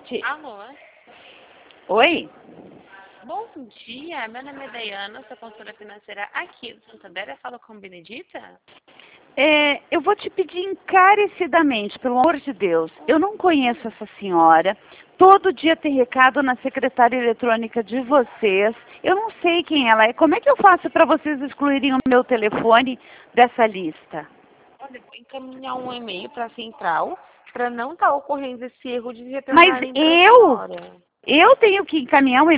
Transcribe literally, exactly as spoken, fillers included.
Ti- Alô? Oi? Bom dia, meu nome é Dayana, sou consultora financeira aqui do Santander. Eu falo com Benedita? É, eu vou te pedir encarecidamente, pelo amor de Deus. Eu não conheço essa senhora. Todo dia tem recado na secretária eletrônica de vocês. Eu não sei quem ela é. Como é que eu faço para vocês excluírem o meu telefone dessa lista? Olha, eu vou encaminhar um e-mail para a central para não estar ocorrendo esse erro de Mas retornarem para a eu, senhora. eu tenho que encaminhar um